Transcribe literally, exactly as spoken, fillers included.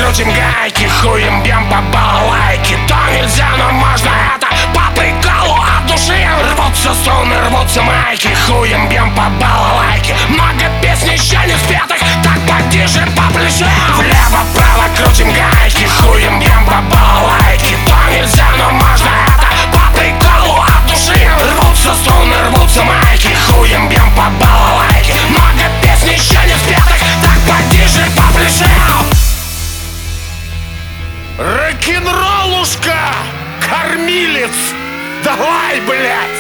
крутим гайки, хуем бьем по балалайке. То нельзя, но можно это по приколу от души. Рвутся струны, рвутся майки, хуем бьем по балалайке. Много песен еще не спетых, так поди же по плечу. Влево-вправо крутим гайки, хуем бьем по балалайке. То нельзя, но можно это по приколу от души. Рвутся струны, рвутся майки, хуем бьем по балалайке. Много песен еще не спетых, так поди же по плечу. Рок-н-роллушка, кормилец, давай, блядь!